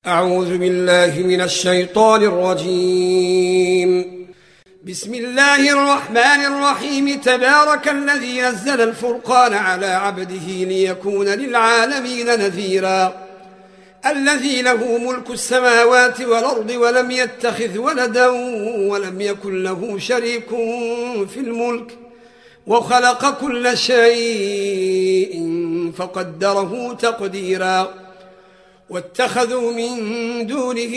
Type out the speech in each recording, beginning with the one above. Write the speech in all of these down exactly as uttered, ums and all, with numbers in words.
أعوذ بالله من الشيطان الرجيم. بسم الله الرحمن الرحيم. تبارك الذي نزل الفرقان على عبده ليكون للعالمين نذيرا. الذي له ملك السماوات والأرض ولم يتخذ ولدا ولم يكن له شريك في الملك وخلق كل شيء فقدره تقديرا. واتخذوا من دونه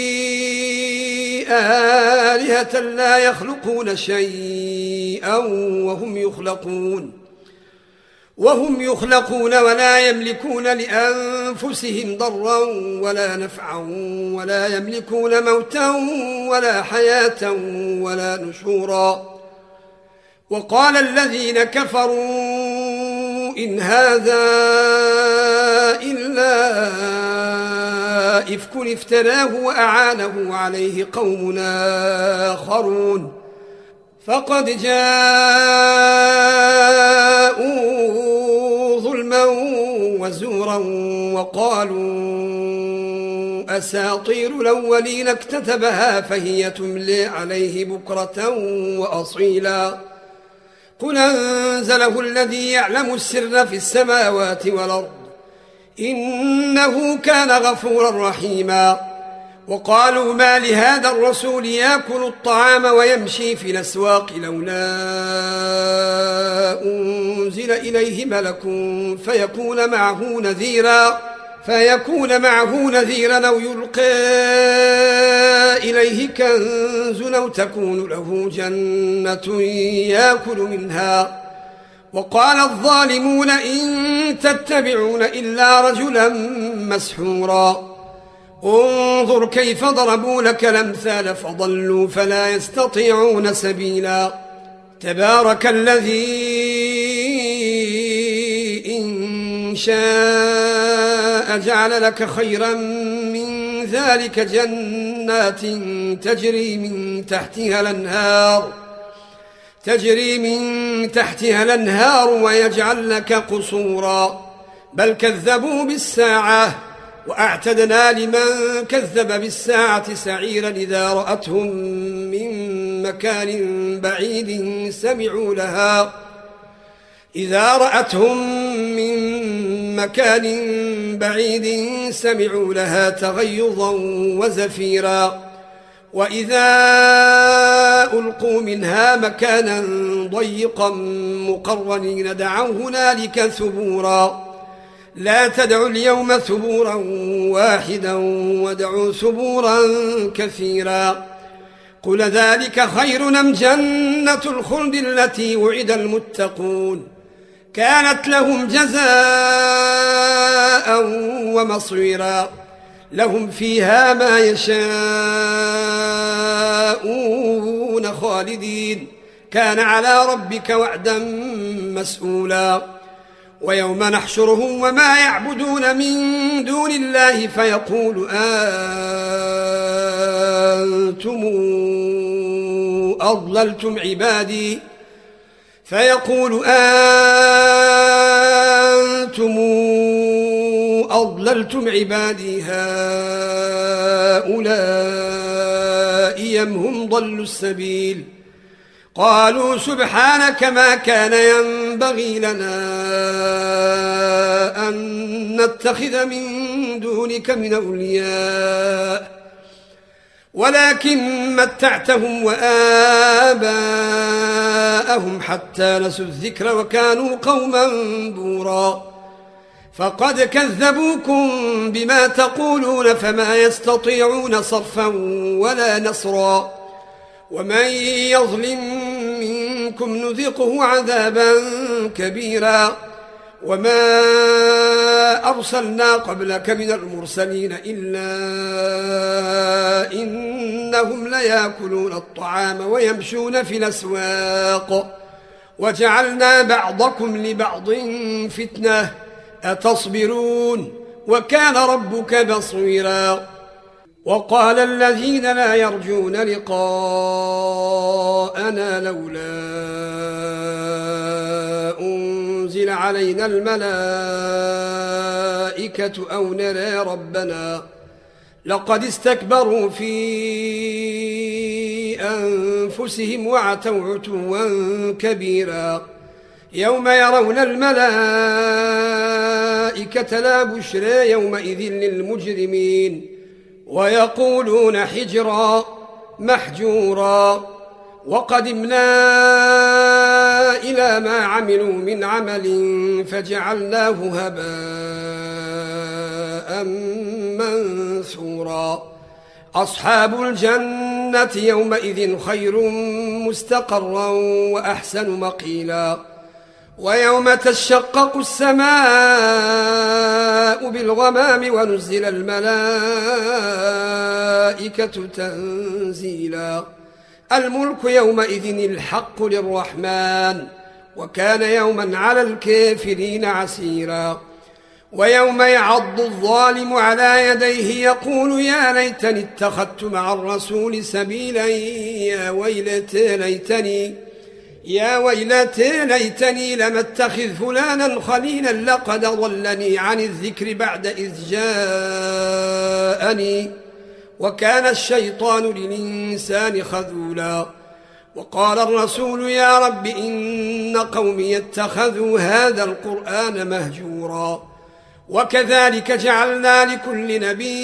آلهة لا يخلقون شيئا وهم يخلقون وهم يخلقون ولا يملكون لأنفسهم ضرا ولا نفعا ولا يملكون موتا ولا حياة ولا نشورا. وقال الذين كفروا إن هذا إلا إفك افتراه وأعانه عليه قوم آخرون فقد جاءوا ظلما وزورا وقالوا أساطير الأولين اكتتبها فهي تملي عليه بكرة وأصيلا. قل أنزله الذي يعلم السر في السماوات والأرض إنه كان غفورا رحيما. وقالوا ما لهذا الرسول يأكل الطعام ويمشي في الأسواق لولا أنزل إليه ملك فيكون معه نذيرا فيكون معه نذيرا أو يلقى إليه كنز أو تكون له جنة يأكل منها. وقال الظالمون إن تتبعون إلا رجلا مسحورا. انظر كيف ضربوا لك الأمثال فضلوا فلا يستطيعون سبيلا. تبارك الذي إن شاء جعل لك خيرا من ذلك جنات تجري من تحتها الأنهار تجري من تحتها الأنهار ويجعل لك قصورا بل كذبوا بالساعة وأعتدنا لمن كذب بالساعة سعيرا إذا رأتهم من مكان بعيد سمعوا لها إذا رأتهم من مكان بعيد سمعوا لها تغيظا وزفيرا. وإذا ألقوا منها مكانا ضيقا مقرنين دعوا هنالك ثبورا. لا تدعوا اليوم ثبورا واحدا ودعوا ثبورا كثيرا. قل ذلك خير أم جنة الخلد التي وعد المتقون كانت لهم جزاء ومصيرا. لهم فيها ما يشاءون خالدين كان على ربك وعدا مسؤولا. ويوم نحشرهم وما يعبدون من دون الله فيقول أنتم أضللتم عبادي فيقول أنتم أضللتم عبادي هؤلاء أم هم ضلوا السبيل. قالوا سبحانك ما كان ينبغي لنا أن نتخذ من دونك من أولياء ولكن متعتهم وآباءهم حتى نسوا الذكر وكانوا قوما بورا. فقد كذبوكم بما تقولون فما يستطيعون صرفا ولا نصرا. ومن يظلم منكم نذقه عذابا كبيرا. وما أرسلنا قبلك من المرسلين إلا إنهم ليأكلون الطعام ويمشون في الأسواق وجعلنا بعضكم لبعض فتنة أتصبرون وكان ربك بصيرا. وقال الذين لا يرجون لقاءنا لولا أنزل علينا الملائكة أو نرى ربنا لقد استكبروا في أنفسهم وعتوا عتوا كبيرا يوم يرون الملائكة لا بشرى يومئذ للمجرمين ويقولون حجرا محجورا وقدمنا إلى ما عملوا من عمل فجعلناه هباء منثورا أصحاب الجنة يومئذ خير مستقرا وأحسن مقيلا ويوم تشقق السماء بالغمام ونزل الملائكة تنزيلا الملك يومئذ الحق للرحمن وكان يوما على الكافرين عسيرا ويوم يعض الظالم على يديه يقول يا ليتني اتخذت مع الرسول سبيلا يا ويلتى ليتني يا ويلتى ليتني لم اتخذ فلانا خليلا لقد ضلني عن الذكر بعد إذ جاءني وكان الشيطان للإنسان خذولا وقال الرسول يا رب إن قومي اتخذوا هذا القرآن مهجورا وكذلك جعلنا لكل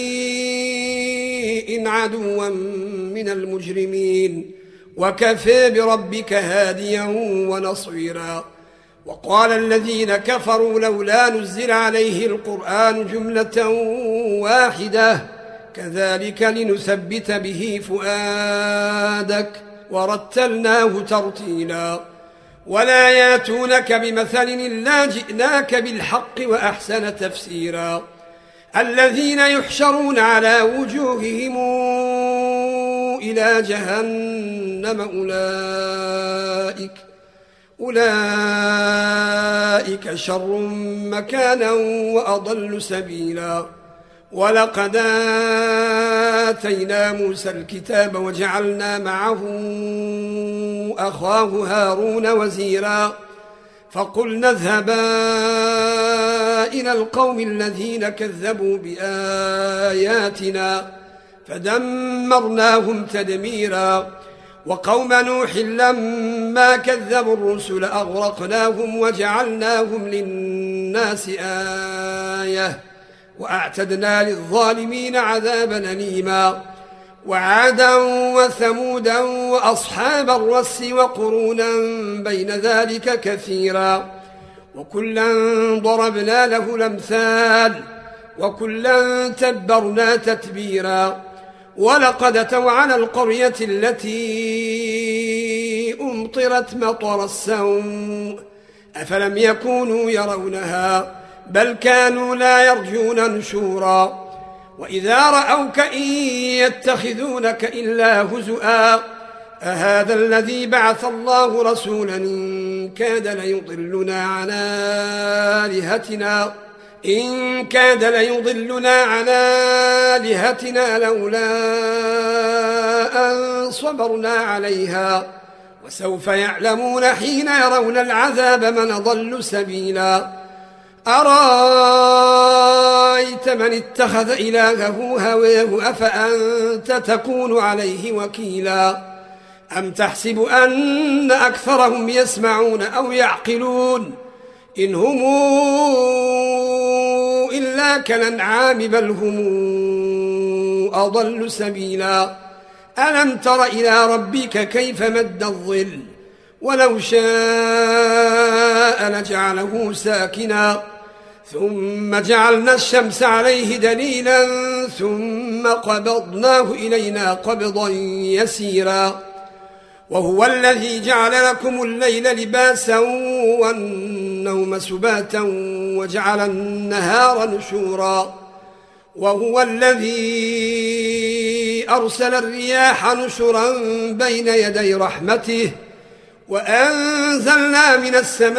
نبي عدوا من المجرمين وكفى بربك هاديا ونصيرا وقال الذين كفروا لولا نزل عليه القرآن جملة واحدة كذلك لنثبت به فؤادك ورتلناه ترتيلا ولا ياتونك بمثل إلا جئناك بالحق وأحسن تفسيرا الذين يحشرون على وجوههم إلى جهنم أولئك أولئك شر مكانا وأضل سبيلا ولقد آتينا موسى الكتاب وجعلنا معه أخاه هارون وزيرا فقلنا اذهبا إلى القوم الذين كذبوا بآياتنا فدمرناهم تدميرا وقوم نوح لما كذبوا الرسل أغرقناهم وجعلناهم للناس آية وأعتدنا للظالمين عذابا أليما وعادا وثمودا وأصحاب الرس وقرونا بين ذلك كثيرا وكلا ضربنا له الأمثال وكلا تبرنا تتبيرا ولقد أتوا على القرية التي أمطرت مطر السوء أفلم يكونوا يرونها بل كانوا لا يرجون نشورا وإذا رأوك إن يتخذونك إلا هزؤا أهذا الذي بعث الله رسولا إن كاد ليضلنا عن آلهتنا إن كاد ليضلنا عن آلهتنا لولا أن صبرنا عليها وسوف يعلمون حين يرون العذاب من ضل سبيلا أرأيت من اتخذ إلهه هواه أفأنت تكون عليه وكيلا أم تحسب أن أكثرهم يسمعون أو يعقلون إن هم إلا كالأنعام بل هم أضل سبيلا ألم تر إلى ربك كيف مد الظل ولو شاء لجعله ساكنا ثم جعلنا الشمس عليه دليلا ثم قبضناه إلينا قبضا يسيرا وهو الذي جعل لكم الليل لباسا والنوم سباتا وجعل النهار نشورا وهو الذي أرسل الرياح نشرا بين يدي رحمته وأنزلنا من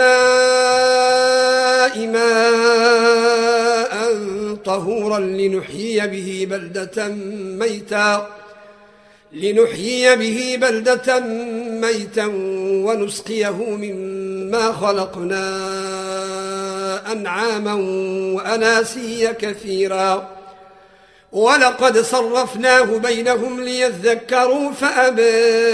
السماء ماء طهورا لنحيي به بلدة ميتا لنحيي به بلدة ميتا ونسقيه مما خلقنا أنعاما وأناسيا كثيرا ولقد صرفناه بينهم ليذكروا فأبى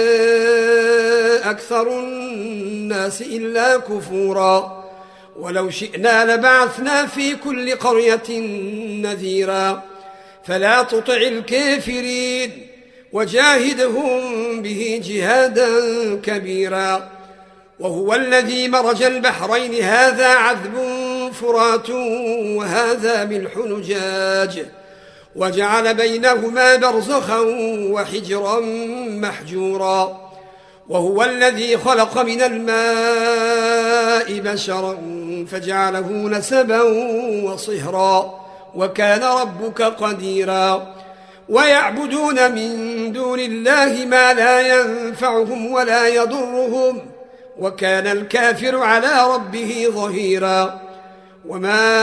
أكثر الناس إلا كفورا ولو شئنا لبعثنا في كل قرية نذيرا فلا تطع الكافرين وجاهدهم به جهادا كبيرا وهو الذي مرج البحرين هذا عذب فرات وهذا ملح نجاج وجعل بينهما برزخا وحجرا محجورا وهو الذي خلق من الماء بشرا فجعله نسبا وصهرا وكان ربك قديرا ويعبدون من دون الله ما لا ينفعهم ولا يضرهم وكان الكافر على ربه ظهيرا وما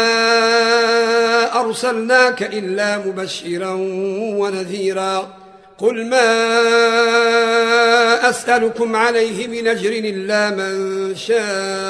أرسلناك إلا مبشرا ونذيرا قل ما أسألكم عليه من أجر إلا من شاء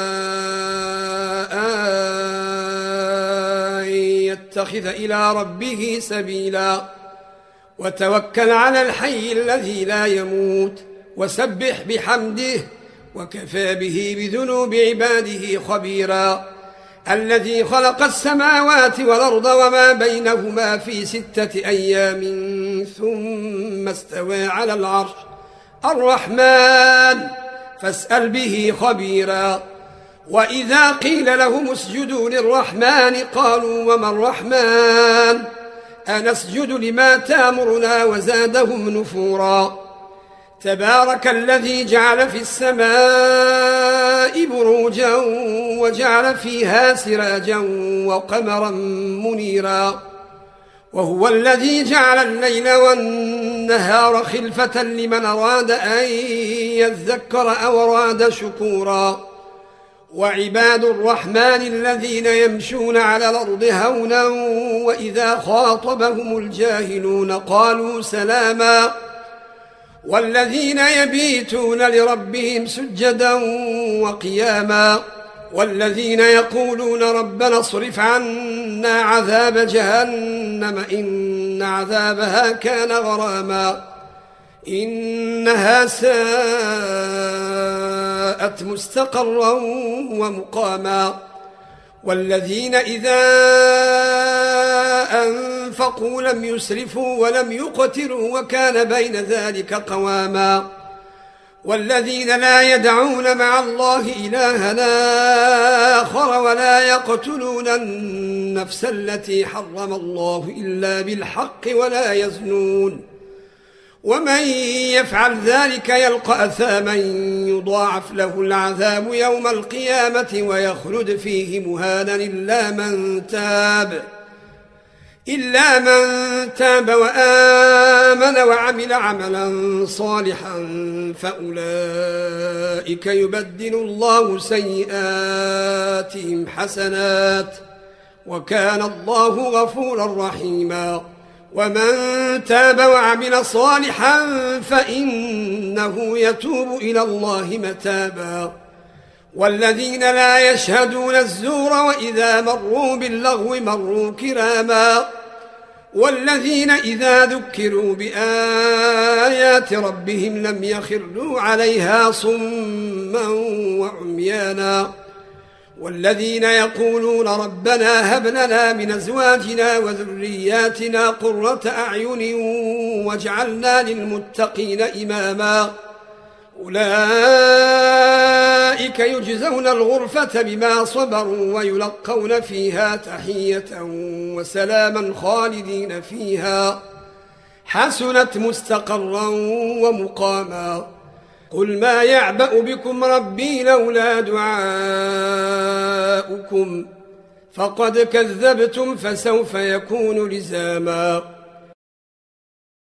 أن يتخذ إلى ربه سبيلا وتوكل على الحي الذي لا يموت وسبح بحمده وكفى به بذنوب عباده خبيرا الذي خلق السماوات والأرض وما بينهما في ستة أيام ثم استوى على العرش الرحمن فاسأل به خبيرا وإذا قيل لهم اسجدوا للرحمن قالوا وما الرحمن أنسجد لما تامرنا وزادهم نفورا تبارك الذي جعل في السماء بروجا وجعل فيها سراجا وقمرا منيرا وهو الذي جعل الليل والنهار خلفة لمن أراد أن يذكر أو أراد شكورا وعباد الرحمن الذين يمشون على الأرض هونا وإذا خاطبهم الجاهلون قالوا سلاما والذين يبيتون لربهم سجدا وقياما والذين يقولون ربنا اصرف عنا عذاب جهنم إن عذابها كان غراما إنها ساءت مستقرا ومقاما والذين إذا أنفقوا لم يسرفوا ولم يقتروا وكان بين ذلك قواما والذين لا يدعون مع الله إلها آخر ولا يقتلون النفس التي حرم الله إلا بالحق ولا يزنون ومن يفعل ذلك يلقى أثاما يضاعف له العذاب يوم القيامة ويخلد فيه مهانا إلا من تاب إلا من تاب وآمن وعمل عملا صالحا فأولئك يبدل الله سيئاتهم حسنات وكان الله غفورا رحيما ومن تاب وعمل صالحا فإنه يتوب إلى الله متابا والذين لا يشهدون الزور وإذا مروا باللغو مروا كراما والذين إذا ذكروا بآيات ربهم لم يخروا عليها صما وعميانا والذين يقولون ربنا هب لنا من أزواجنا وذرياتنا قرة أعين واجعلنا للمتقين إماما أولئك يجزون الغرفة بما صبروا ويلقون فيها تحية وسلاما خالدين فيها حسنت مستقرا ومقاما قل ما يعبأ بكم ربي لولا دعاؤكم فقد كذبتم فسوف يكون لزاما